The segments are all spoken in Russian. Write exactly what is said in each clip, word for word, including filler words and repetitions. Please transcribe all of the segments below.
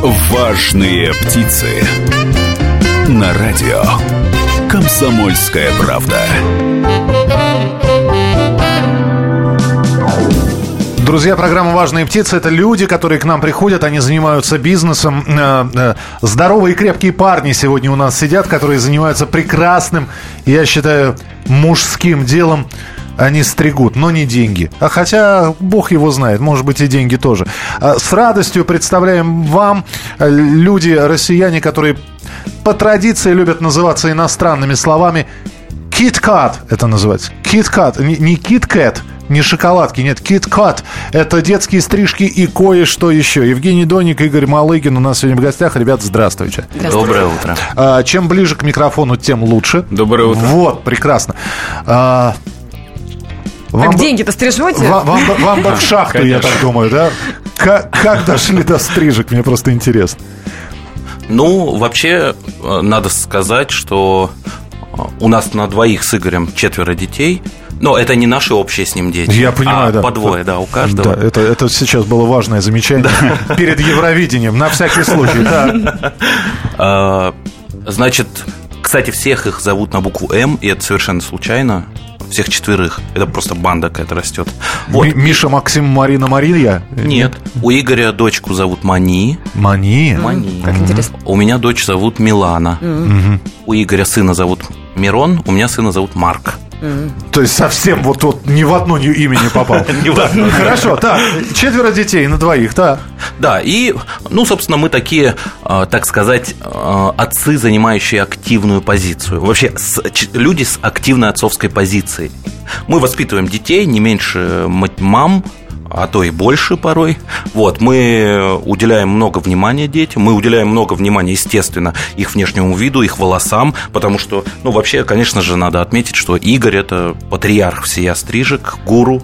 Важные птицы. На радио «Комсомольская правда». Друзья, программа «Важные птицы» — это люди, которые к нам приходят, они занимаются бизнесом. Здоровые и крепкие парни сегодня у нас сидят, которые занимаются прекрасным, я считаю, мужским делом. Они стригут, но не деньги. А хотя, бог его знает, может быть, и деньги тоже. С радостью представляем вам люди, россияне, которые по традиции любят называться иностранными словами. KitKat это называется. KitKat, не KitKat, не шоколадки, нет, KitKat. Это детские стрижки и кое-что еще. Евгений Доник, Игорь Малыгин у нас сегодня в гостях. Ребята, здравствуйте. Здравствуйте. Доброе утро. А, чем ближе к микрофону, тем лучше. Доброе утро. Вот, прекрасно. А, Вам так бы, деньги-то стрижете? Вам, вам, вам бы в шахту, конечно. Я так думаю, да? Как, как дошли до стрижек? Мне просто интересно. Ну, вообще, надо сказать, что у нас на двоих с Игорем четверо детей. Но это не наши общие с ним дети. Я понимаю, а да. по двое, да, у каждого. Да, это, это сейчас было важное замечание перед Евровидением, на всякий случай. Значит, кстати, всех их зовут на букву М, и это совершенно случайно. Всех четверых. Это просто банда какая-то растет. Вот. Миша, Максим, Марина, Мария? Нет. У Игоря дочку зовут Мани. Мани? Мани. Как интересно. У меня дочь зовут Милана. Mm-hmm. У Игоря сына зовут Мирон. У меня сына зовут Марк. Mm-hmm. То есть совсем вот, вот ни в одно имя не попал. Хорошо, так, четверо детей на двоих, да. Да, и, ну, собственно, мы такие, так сказать, отцы, занимающие активную позицию. Вообще, люди с активной отцовской позицией. Мы воспитываем детей, не меньше мам, а то и больше порой. Вот, мы уделяем много внимания детям, мы уделяем много внимания, естественно, их внешнему виду, их волосам, потому что, ну, вообще, конечно же, надо отметить, что Игорь – это патриарх всея стрижек, гуру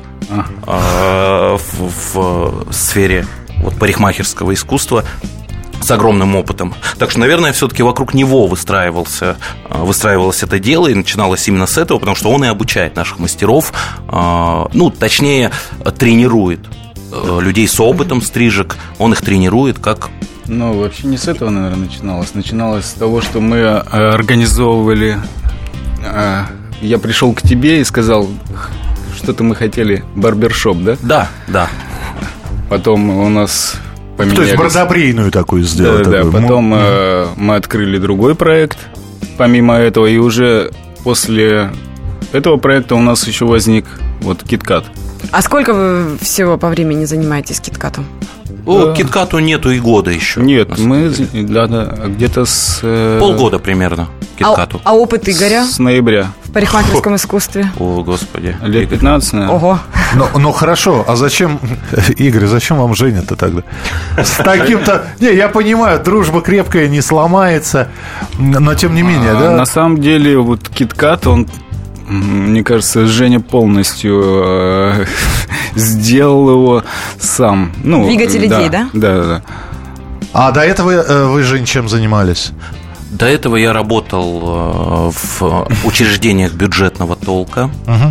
а. э, в, в сфере вот, парикмахерского искусства, с огромным опытом. Так что, наверное, все-таки вокруг него выстраивался, выстраивалось это дело, и начиналось именно с этого, потому что он и обучает наших мастеров, ну, точнее, тренирует людей с опытом стрижек, он их тренирует как... Ну, вообще не с этого, наверное, начиналось. Начиналось с того, что мы организовывали... Я пришел к тебе и сказал, что-то мы хотели, барбершоп, да? Да, да. Потом у нас... Поменялись. То есть бродобрейную такую сделать. Да, такую. да, потом э, мы открыли другой проект, помимо этого, и уже после этого проекта у нас еще возник вот KitKat. А сколько вы всего по времени занимаетесь KitKat'ом? О, KitKat'у нету и года еще. Нет, мы да, да, где-то с... Э... Полгода примерно KitKat'у. А, а опыт Игоря? С ноября. В парикмахерском искусстве? О, господи. Лет пятнадцать, наверное. Ого. Ну, ну хорошо, а зачем, Игорь, зачем вам Женя-то тогда? С таким-то... Не, я понимаю, дружба крепкая, не сломается, но тем не менее, а, да? На самом деле, вот KitKat, он, мне кажется, Женя полностью э, сделал его сам. Ну, двигатель да, идей, да? Да, да, да. А до этого э, вы, Жень, чем занимались? До этого я работал в учреждениях бюджетного толка, угу.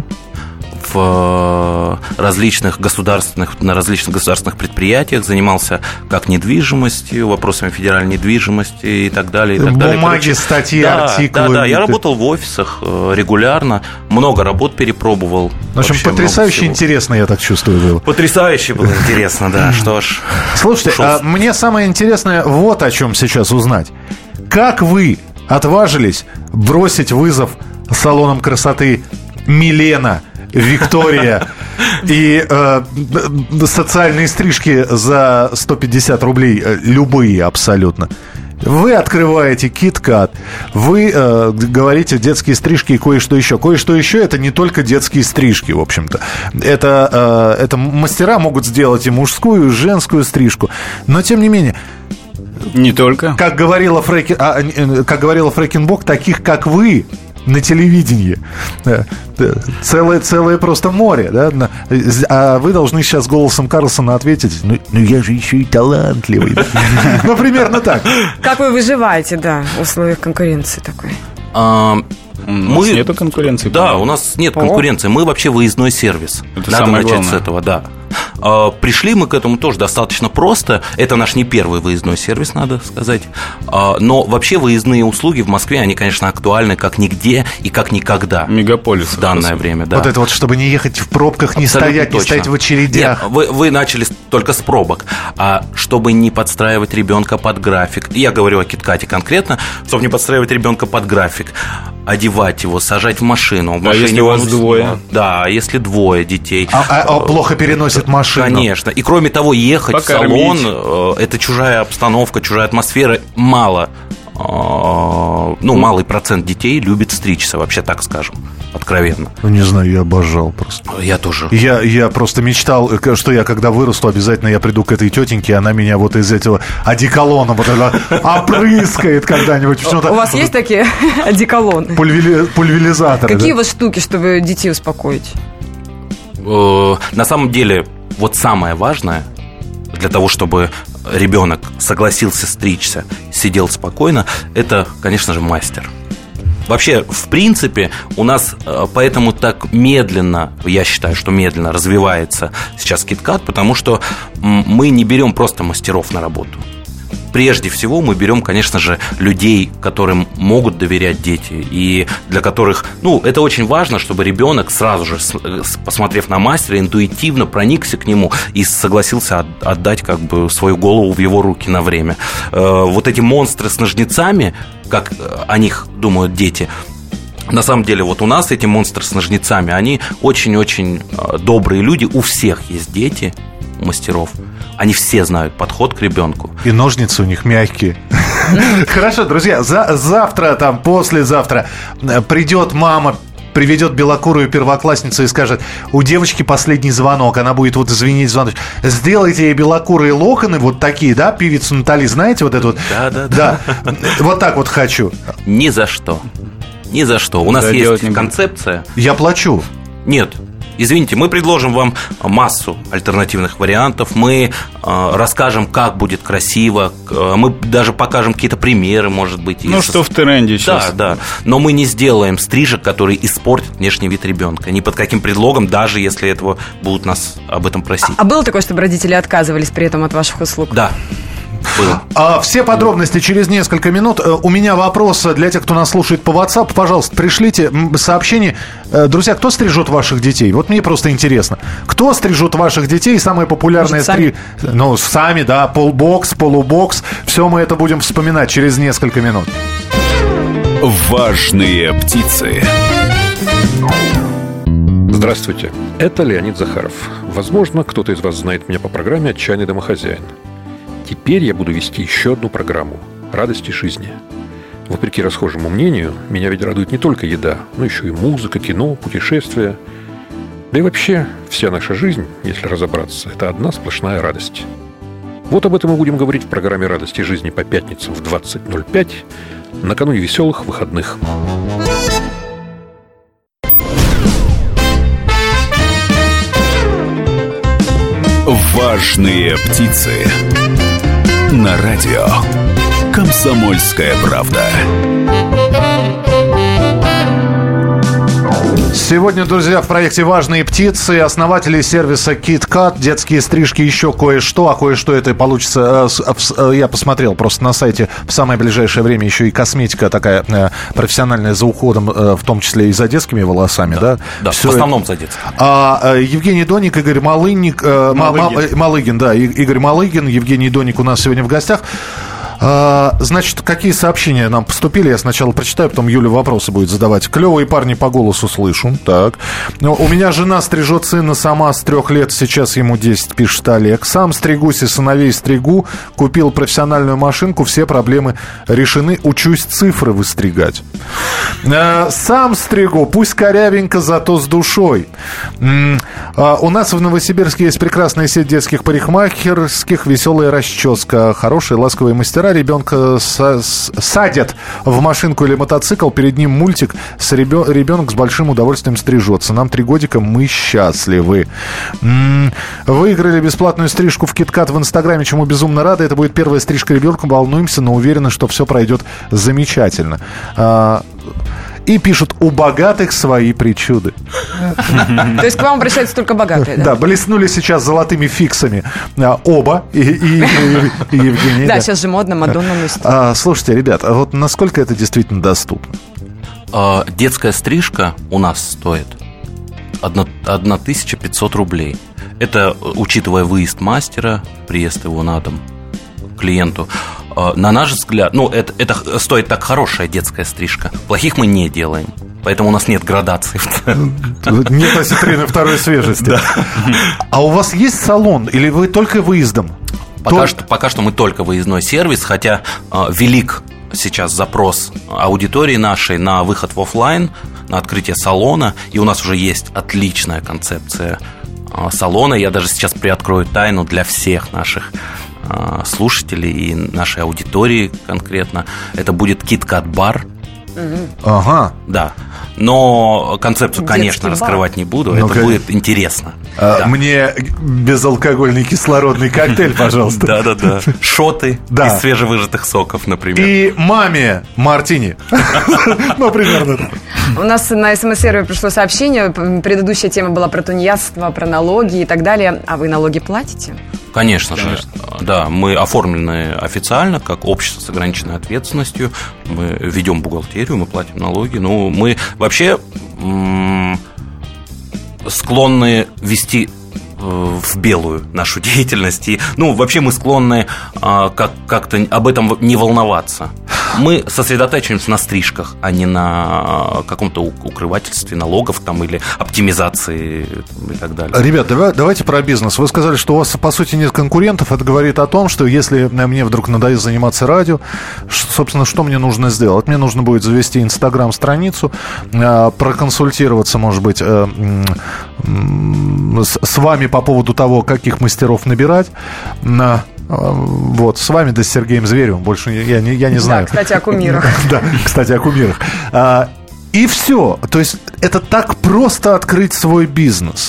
в различных государственных, на различных государственных предприятиях, занимался как недвижимостью, вопросами федеральной недвижимости и так далее. И так Бумаги, далее. статьи, да, артикулы. Да, да, я работал в офисах регулярно, много работ перепробовал. В общем, потрясающе интересно, я так чувствую, было. Потрясающе было интересно, да, что ж. Слушайте, а мне самое интересное вот о чем сейчас узнать. Как вы отважились бросить вызов салонам красоты Милена, Виктория и э, социальные стрижки за сто пятьдесят рублей, любые абсолютно? Вы открываете KitKat, вы э, говорите детские стрижки и кое-что еще. Кое-что еще — это не только детские стрижки, в общем-то. Это, э, это мастера могут сделать и мужскую, и женскую стрижку. Но, тем не менее... Не только. Как говорила, Фрейки, а, как говорила Фрейкенбок, таких, как вы, на телевидении целое, целое просто море, да? А вы должны сейчас голосом Карлсона ответить: ну, ну я же еще и талантливый. Ну, примерно так. Как вы выживаете, да, в условиях конкуренции такой? У нас нету конкуренции. Да, у нас нет конкуренции. Мы вообще выездной сервис. Это Надо начать главное. с этого, да. Пришли мы к этому тоже достаточно просто. Это наш не первый выездной сервис, надо сказать. Но вообще выездные услуги в Москве, они, конечно, актуальны как нигде и как никогда. Мегаполис. В данное время, да. Вот это вот, чтобы не ехать в пробках, не Абсолютно стоять, точно. не стоять в очередях. Нет, вы, вы начали только с пробок. А чтобы не подстраивать ребенка под график, я говорю о KitKat конкретно, чтобы не подстраивать ребенка под график, одевать его, сажать в машину. В а если у вас он... двое? Да, если двое детей. А, а, а плохо переносит машину. Конечно. И кроме того, ехать Покормить. в салон, это чужая обстановка, чужая атмосфера. Мало, ну, малый процент детей любит стричься, вообще так скажем, откровенно. Ну, не знаю, я обожал просто. Я тоже. Я, я просто мечтал, что я когда вырасту, обязательно я приду к этой тетеньке, она меня вот из этого одеколона вот это опрыскает когда-нибудь. У вас есть такие одеколоны? Пульверизаторы. Какие у вас штуки, чтобы детей успокоить? На самом деле, вот самое важное для того, чтобы ребенок согласился стричься, сидел спокойно, это, конечно же, мастер. Вообще, в принципе, у нас поэтому так медленно, я считаю, что медленно развивается сейчас KitKat, потому что мы не берем просто мастеров на работу. Прежде всего мы берем, конечно же, людей, которым могут доверять дети, и для которых, ну, это очень важно, чтобы ребенок сразу же, посмотрев на мастера, интуитивно проникся к нему и согласился отдать как бы свою голову в его руки на время. Вот эти монстры с ножницами, как о них думают дети, на самом деле, вот у нас эти монстры с ножницами, они очень-очень добрые люди, у всех есть дети, у мастеров. Они все знают подход к ребенку. И ножницы у них мягкие. Хорошо, друзья, за, завтра, там, послезавтра придет мама, приведет белокурую первоклассницу и скажет: у девочки последний звонок, она будет вот звенеть звонок. Сделайте ей белокурые локоны, вот такие, да, певицу Натали, знаете, вот это вот? Да, да, да. Да, вот так вот хочу. Ни за что. Ни за что. У нас Да, есть концепция. Я плачу. Нет. Извините, мы предложим вам массу альтернативных вариантов, мы э, расскажем, как будет красиво, мы даже покажем какие-то примеры, может быть. Ну, если... что в тренде сейчас. Да, да, но мы не сделаем стрижек, которые испортят внешний вид ребенка, ни под каким предлогом, даже если этого будут нас об этом просить. А было такое, чтобы родители отказывались при этом от ваших услуг? Да. Было. А, все подробности через несколько минут. У меня вопрос для тех, кто нас слушает по WhatsApp. Пожалуйста, пришлите сообщение. Друзья, кто стрижет ваших детей? Вот мне просто интересно. Кто стрижет ваших детей? Самое популярное стрижение. Ну, сами, да, полбокс, полубокс. Все мы это будем вспоминать через несколько минут. Важные птицы. Здравствуйте, это Леонид Захаров. Возможно, кто-то из вас знает меня по программе «Отчаянный домохозяин». Теперь я буду вести еще одну программу «Радости жизни». Вопреки расхожему мнению, меня ведь радует не только еда, но еще и музыка, кино, путешествия. Да и вообще, вся наша жизнь, если разобраться, это одна сплошная радость. Вот об этом мы будем говорить в программе «Радости жизни» по пятницам в двадцать ноль пять, накануне веселых выходных. Важные птицы. На радио «Комсомольская правда». Сегодня, друзья, в проекте «Важные птицы» основатели сервиса KitKat, детские стрижки, еще кое-что, а кое-что это получится, я посмотрел просто на сайте, в самое ближайшее время еще и косметика такая профессиональная за уходом, в том числе и за детскими волосами, да? Да, да, Все в основном это. за детскими. А, Евгений Доник, Игорь Малыник, Малыгин. Малыгин, да, Игорь Малыгин, Евгений Доник у нас сегодня в гостях. Значит, какие сообщения нам поступили? Я сначала прочитаю, потом Юля вопросы будет задавать. Клевые парни по голосу слышу. Так. У меня жена стрижет сына сама с трех лет, сейчас ему десять, пишет Олег. Сам стригусь и сыновей стригу. Купил профессиональную машинку, все проблемы решены. Учусь цифры выстригать. Сам стригу, пусть корявенько, зато с душой. У нас в Новосибирске есть прекрасная сеть детских парикмахерских, веселая расческа, хорошие ласковые мастера. Ребенка садят в машинку или мотоцикл, перед ним мультик, с ребен... ребенок с большим удовольствием стрижется. Нам три годика, мы счастливы. М-м- выиграли бесплатную стрижку в KitKat в Инстаграме, чему безумно рады. Это будет первая стрижка ребенка, волнуемся, но уверены, что все пройдет замечательно. А- И пишут: у богатых свои причуды. То есть к вам обращаются только богатые, да? Да, блеснули сейчас золотыми фиксами оба, и Евгений. Да, сейчас же модно, Мадонна носит. Слушайте, ребят, а вот насколько это действительно доступно? Детская стрижка у нас стоит тысяча пятьсот рублей. Это учитывая выезд мастера, приезд его на дом к клиенту. На наш взгляд, ну, это, это стоит так хорошая детская стрижка. Плохих мы не делаем. Поэтому у нас нет градаций. Нет осетрины второй свежести. А у вас есть салон или вы только выездом? Пока, что, пока что мы только выездной сервис, хотя э, велик сейчас запрос аудитории нашей на выход в офлайн, на открытие салона. И у нас уже есть отличная концепция э, салона. Я даже сейчас приоткрою тайну для всех наших э, слушателей и нашей аудитории конкретно. Это будет KitKat-бар. Ага. Да. Но концепцию, Детский конечно, бар. Раскрывать не буду. Ну, это конечно. будет интересно. А, да. Мне безалкогольный кислородный коктейль, пожалуйста. Да-да-да. Шоты Да. из свежевыжатых соков, например. И маме мартини. Ну, примерно. У нас на СМС-сервере пришло сообщение. Предыдущая тема была про тунеядство, про налоги и так далее. А вы налоги платите? Конечно же, да, мы оформлены официально как общество с ограниченной ответственностью. Мы ведем бухгалтерию, мы платим налоги. Ну, мы вообще м- склонны вести в белую нашу деятельность. И, ну, вообще мы склонны а, как- как-то об этом не волноваться. Мы сосредотачиваемся на стрижках, а не на каком-то укрывательстве налогов там, или оптимизации и так далее. Ребят, давай, давайте про бизнес. Вы сказали, что у вас, по сути, нет конкурентов. Это говорит о том, что если мне вдруг надоест заниматься радио, собственно, что мне нужно сделать? Мне нужно будет завести инстаграм-страницу, проконсультироваться, может быть, с вами по поводу того, каких мастеров набирать. Вот, с вами, да с Сергеем Зверевым. Больше я не, я не знаю. Да, кстати, о кумирах. Да, кстати, о кумирах. И все. То есть это так просто открыть свой бизнес.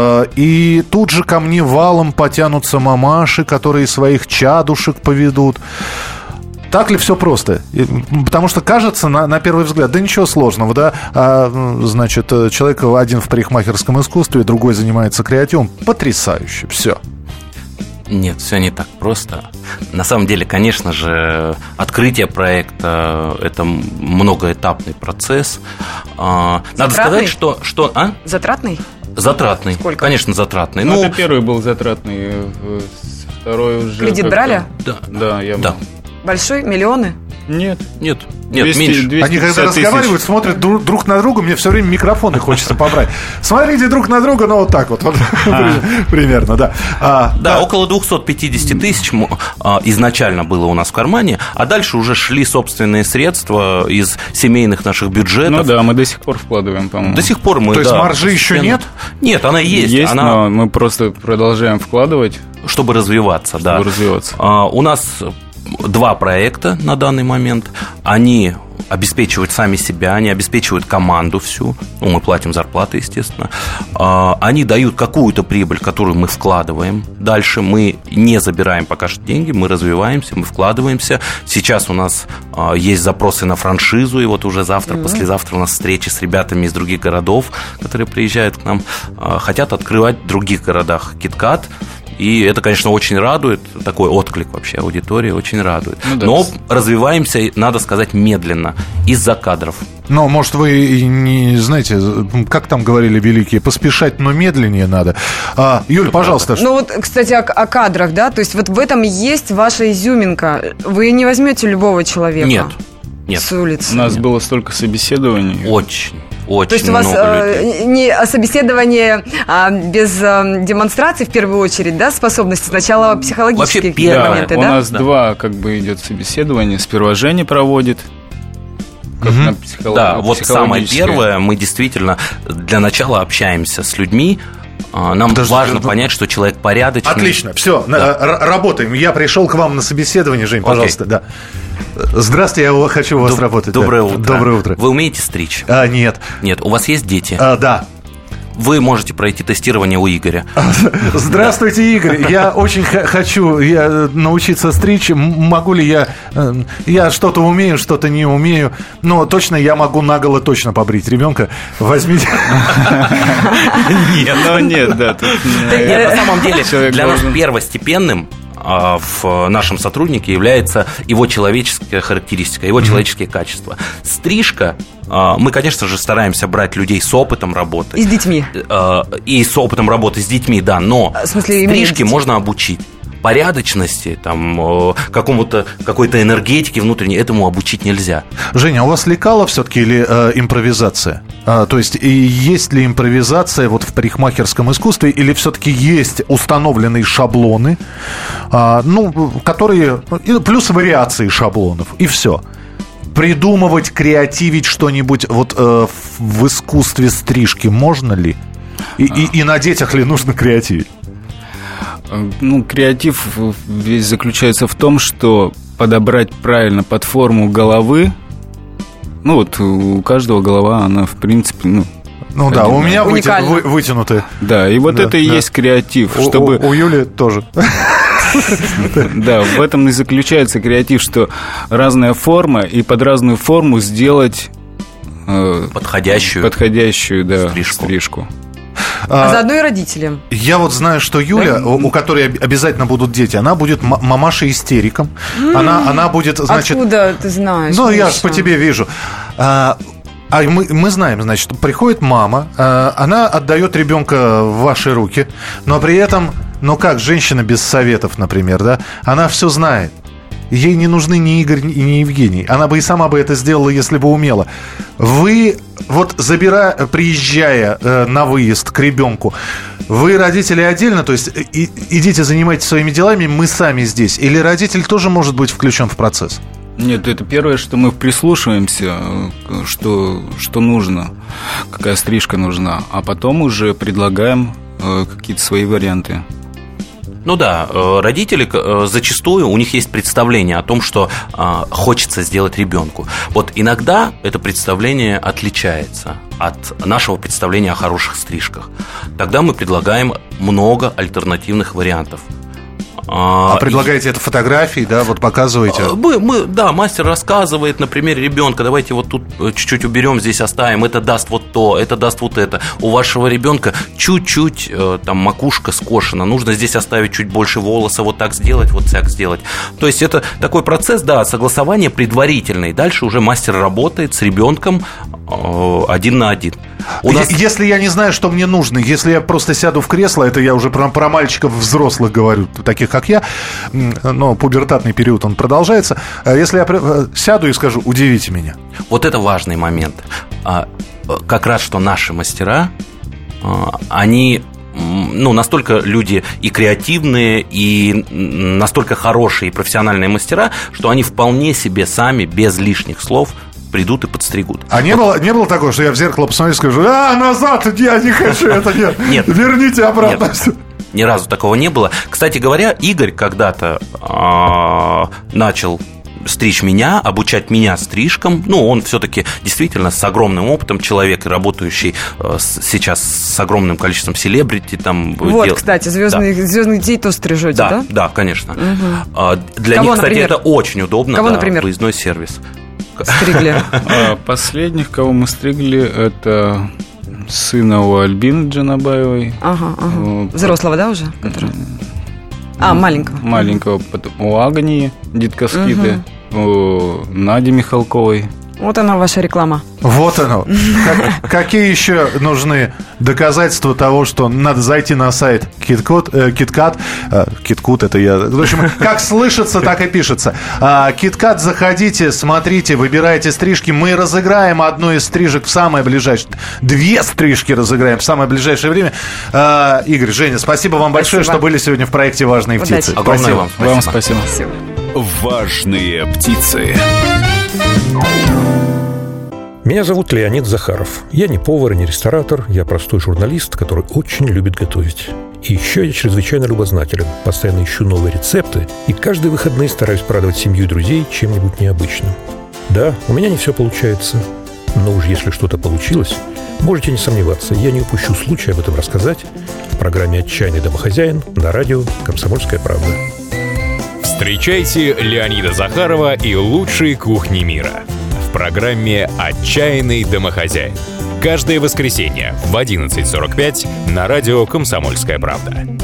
И тут же ко мне валом потянутся мамаши, которые своих чадушек поведут. Так ли все просто? Потому что кажется, на, на первый взгляд, да ничего сложного, да? А, значит, человек один в парикмахерском искусстве, другой занимается креативом. Потрясающе. Все. Нет, все не так просто. На самом деле, конечно же, открытие проекта – это многоэтапный процесс. Надо Затратный? сказать, что… что а? Затратный? Затратный. Сколько? Конечно, затратный. Ну, Ну, это первый был затратный, второй уже… Кредит как-то- брали? да. Да, я Да. был. Большой? Миллионы? Нет. Нет, нет, двести меньше. двести Они когда пятьдесят тысяч. разговаривают, смотрят друг, друг на друга, мне все время микрофоны хочется побрать. Смотрите друг на друга, ну вот так вот, вот примерно, да. А, Да, около двести пятьдесят тысяч м, а, изначально было у нас в кармане, а дальше уже шли собственные средства из семейных наших бюджетов. Ну да, мы до сих пор вкладываем, по-моему. До сих пор мы… То есть да, маржи еще постепенно- нет? Нет, она есть. Есть, она, но мы просто продолжаем вкладывать, чтобы развиваться, да. чтобы развиваться. А, у нас два проекта на данный момент. Они обеспечивают сами себя, они обеспечивают команду всю. Ну, мы платим зарплаты, естественно. А, они дают какую-то прибыль, которую мы вкладываем. Дальше мы не забираем пока что деньги, мы развиваемся, мы вкладываемся. Сейчас у нас а, есть запросы на франшизу, и вот уже завтра, mm-hmm. послезавтра у нас встречи с ребятами из других городов, которые приезжают к нам, а, хотят открывать в других городах KitKat. И это, конечно, очень радует, такой отклик вообще аудитории очень радует. Ну, да. Но развиваемся, надо сказать, медленно, из-за кадров. Но, может, вы и не знаете, как там говорили великие, поспешать, но медленнее надо. А, Юль, пожалуйста. Ну вот, кстати, о, о кадрах, да? То есть вот в этом есть ваша изюминка. Вы не возьмете любого человека? Нет, нет. С улицы? У нас было столько собеседований. Очень, очень То есть у вас много людей. э, не собеседование а, без э, демонстрации в первую очередь, да, способности, сначала психологические Вообще первое. моменты, у да? нас Да. два как бы идет собеседования. Сперва Женя проводит. Как Мгм. на психолог- Да, вот самое психологическое. первое, мы действительно для начала общаемся с людьми. А, Нам Подожди, важно ну- понять, что человек порядочный. Отлично, все, Да. работаем. Я пришел к вам на собеседование, Жень, Окей. пожалуйста, да. Здравствуйте, я хочу у вас Доб- работать. Доброе да. утро. Доброе утро. Вы умеете стричь? А, нет. Нет. У вас есть дети? А, да. вы можете пройти тестирование у Игоря. Здравствуйте, Игорь. Я очень х- хочу я, научиться стричь. Могу ли я... Я что-то умею, что-то не умею. Но точно я могу наголо точно побрить ребенка. Возьмите... Нет, но нет, да. На самом деле, для нас первостепенным в нашем сотруднике является его человеческая характеристика, его человеческие качества. Стрижка, мы, конечно же, стараемся брать людей с опытом работы. И с детьми. И с опытом работы с детьми, да, но в смысле, стрижке можно обучить. Порядочности, там, какому-то, какой-то энергетике внутренней, этому обучить нельзя. Женя, у вас лекало все-таки или э, импровизация? А, то есть, и есть ли импровизация вот в парикмахерском искусстве, или все-таки есть установленные шаблоны, а, ну, которые, плюс вариации шаблонов, и все? Придумывать, креативить что-нибудь вот э, в искусстве стрижки можно ли? И, и, и на детях ли нужно креативить? Ну, креатив весь заключается в том, что подобрать правильно под форму головы. Ну, вот у каждого голова, она, в принципе, ну... Ну да, у меня выти, вы, вытянутая. Да, и вот да, это и да. есть креатив, у, чтобы... У, у Юли тоже. Да, в этом и заключается креатив, что разная форма, и под разную форму сделать... Подходящую. Подходящую, да, стрижку. А, а заодно и родителям. Я вот знаю, что Юля, да? у, у которой обязательно будут дети, она будет м- мамашей-истериком. Mm. Она, она будет, значит... Откуда ты знаешь? Ну, я же по тебе вижу. А, а мы, мы знаем, значит, приходит мама, а, она отдает ребенка в ваши руки, но при этом, ну как, женщина без советов, например, да, она все знает. Ей не нужны ни Игорь, ни Евгений. Она бы и сама бы это сделала, если бы умела. Вы, вот забирая, приезжая э, на выезд к ребенку, вы, родители, отдельно, то есть и, идите занимайтесь своими делами, мы сами здесь. Или родитель тоже может быть включен в процесс? Нет, это первое, что мы прислушиваемся, что, что нужно, какая стрижка нужна, а потом уже предлагаем э, какие-то свои варианты. Ну да, родители зачастую, у них есть представление о том, что хочется сделать ребенку. Вот иногда это представление отличается от нашего представления о хороших стрижках. Тогда мы предлагаем много альтернативных вариантов. А предлагаете это фотографии, да, вот показываете? Мы, мы, да, мастер рассказывает на примере ребенка, давайте вот тут чуть-чуть уберем, здесь оставим, это даст вот то, это даст вот это. У вашего ребенка чуть-чуть там макушка скошена, нужно здесь оставить чуть больше волоса, вот так сделать, вот так сделать. То есть это такой процесс, да, согласования предварительный. Дальше уже мастер работает с ребенком один на один. У нас... Если я не знаю, что мне нужно, если я просто сяду в кресло, это я уже про, про мальчиков взрослых говорю, таких как я, но пубертатный период, он продолжается. Если я сяду и скажу, удивите меня. Вот это важный момент. Как раз, что наши мастера, они... Ну, настолько люди и креативные, и настолько хорошие и профессиональные мастера, что они вполне себе сами, без лишних слов, придут и подстригут. А вот. не, было, не было такого, что я в зеркало посмотрю и скажу, а, назад, я не хочу это, нет, нет. Верните обратно. Нет. Ни разу такого не было. Кстати говоря, Игорь когда-то э, начал стричь меня, обучать меня стрижкам. Ну, он все-таки действительно с огромным опытом человек, работающий э, сейчас с огромным количеством селебрити. Там, вот, дел... кстати, звездных, да. звездных детей тоже стрижете, да? Да, да, конечно. Угу. Для Кого, них, кстати, например? это очень удобно. Кого, да, например? Выездной сервис. Стригли? Последних, кого мы стригли, это сына у Альбины Джанабаевой. Ага, ага. Взрослого, да, уже? Который... А, маленького. Маленького. Потом у Агнии Диткоскиты, угу. у Нади Михалковой. Вот она, ваша реклама. Вот оно. Как, какие еще нужны доказательства того, что надо зайти на сайт KitKat, э, KitKat, э, KitKat это я. В общем, как слышится, так и пишется. А, KitKat, заходите, смотрите, выбирайте стрижки. Мы разыграем одну из стрижек в самое ближайшее. Две стрижки разыграем в самое ближайшее время. А, Игорь, Женя, спасибо вам большое, спасибо. что были сегодня в проекте «Важные Удачи. птицы». Огромное Спасибо. вам спасибо. Вам спасибо. спасибо. «Важные птицы». Меня зовут Леонид Захаров. Я не повар и не ресторатор, я простой журналист, который очень любит готовить. И еще я чрезвычайно любознателен, постоянно ищу новые рецепты и каждые выходные стараюсь порадовать семью и друзей чем-нибудь необычным. Да, у меня не все получается, но уж если что-то получилось, Можете не сомневаться, я не упущу случая об этом рассказать в программе «Отчаянный домохозяин» на радио «Комсомольская правда». Встречайте Леонида Захарова и лучшие кухни мира в программе «Отчаянный домохозяин». Каждое воскресенье в одиннадцать сорок пять на радио «Комсомольская правда».